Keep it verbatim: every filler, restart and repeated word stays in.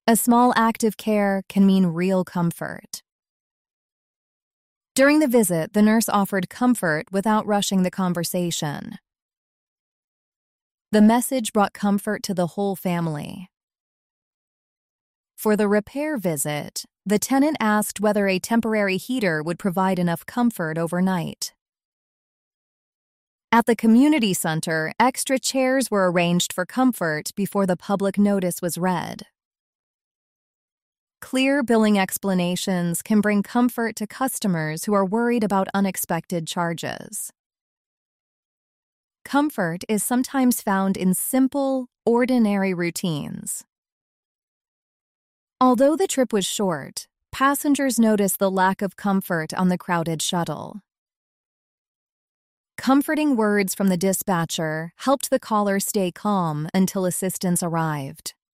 A small act of care can mean real comfort. During the visit, the nurse offered comfort without rushing the conversation. The message brought comfort to the whole family. For the repair visit, the tenant asked whether a temporary heater would provide enough comfort overnight. At the community center, extra chairs were arranged for comfort before the public notice was read. Clear billing explanations can bring comfort to customers who are worried about unexpected charges. Comfort is sometimes found in simple, ordinary routines. Although the trip was short, passengers noticed the lack of comfort on the crowded shuttle. Comforting words from the dispatcher helped the caller stay calm until assistance arrived.